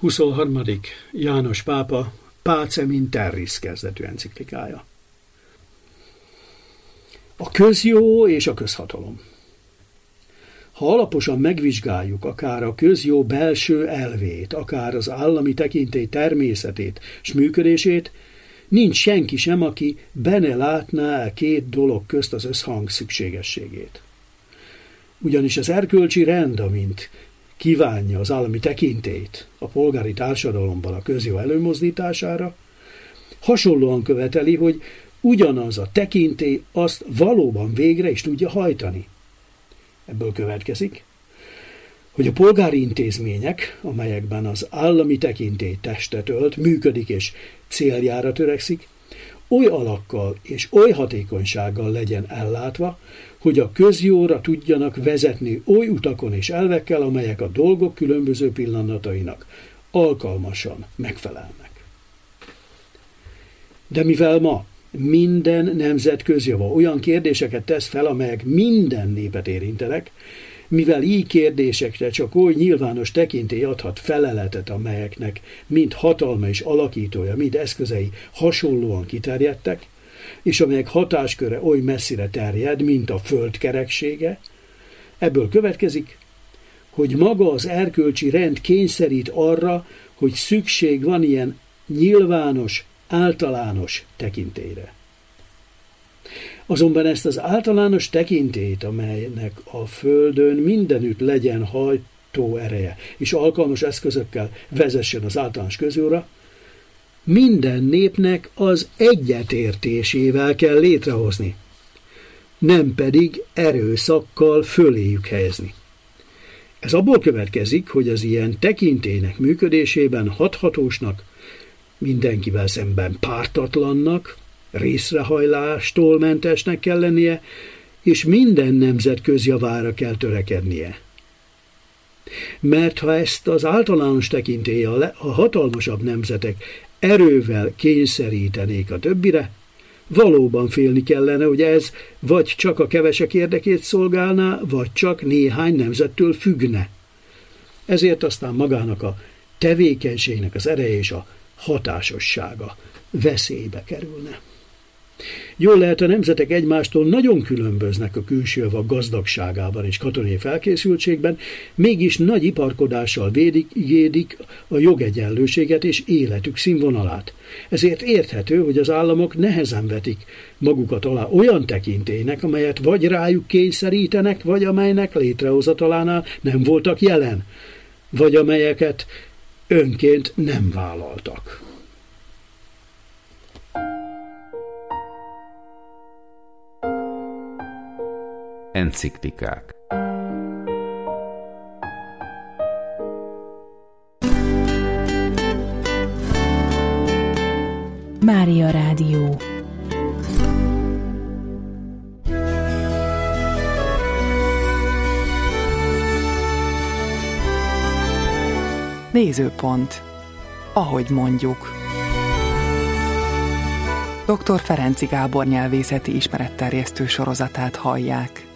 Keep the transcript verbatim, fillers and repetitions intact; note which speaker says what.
Speaker 1: huszonharmadik János pápa Pacem in Terris kezdetű enciklikája. A közjó és a közhatalom. Ha alaposan megvizsgáljuk akár a közjó belső elvét, akár az állami tekintély természetét és működését, nincs senki sem, aki benne látná a két dolog közt az összhang szükségességét. Ugyanis az erkölcsi rend, amint kívánja az állami tekintélyt a polgári társadalomban a közjó előmozdítására, hasonlóan követeli, hogy ugyanaz a tekintély azt valóban végre is tudja hajtani. Ebből következik, hogy a polgári intézmények, amelyekben az állami tekintély testet ölt, működik és céljára törekszik, oly alakkal és oly hatékonysággal legyen ellátva, hogy a közjóra tudjanak vezetni oly utakon és elvekkel, amelyek a dolgok különböző pillanatainak alkalmasan megfelelnek. De mivel ma minden nemzet közjava olyan kérdéseket tesz fel, amelyek minden népet érintenek, mivel így kérdésekre csak oly nyilvános tekintély adhat feleletet, amelyeknek mind hatalma és alakítója, mind eszközei hasonlóan kiterjedtek, és amelyek hatásköre oly messzire terjed, mint a föld kereksége, ebből következik, hogy maga az erkölcsi rend kényszerít arra, hogy szükség van ilyen nyilvános, általános tekintélyre. Azonban ezt az általános tekintélyt, amelynek a földön mindenütt legyen hajtó ereje, és alkalmas eszközökkel vezessen az általános közjóra, minden népnek az egyetértésével kell létrehozni, nem pedig erőszakkal föléjük helyezni. Ez abból következik, hogy az ilyen tekintélynek működésében hathatósnak, mindenkivel szemben pártatlannak, részrehajlástól mentesnek kell lennie, és minden nemzet közjavára kell törekednie. Mert ha ezt az általános tekintélye a hatalmasabb nemzetek erővel kényszerítenék a többire, valóban félni kellene, hogy ez vagy csak a kevesek érdekét szolgálná, vagy csak néhány nemzettől függne. Ezért aztán magának a tevékenységnek az ereje és a hatásossága veszélybe kerülne. Jól lehet, a nemzetek egymástól nagyon különböznek a külső javak gazdagságában és katonai felkészültségben, mégis nagy iparkodással védik, védik a jogegyenlőséget és életük színvonalát. Ezért érthető, hogy az államok nehezen vetik magukat alá olyan tekintélynek, amelyet vagy rájuk kényszerítenek, vagy amelynek létrehozatalánál nem voltak jelen, vagy amelyeket önként nem vállaltak.
Speaker 2: Enciklikák.
Speaker 3: Mária Rádió.
Speaker 4: Nézőpont. Ahogy mondjuk. doktor Ferenczy Gábor nyelvészeti ismeretterjesztő sorozatát hallják.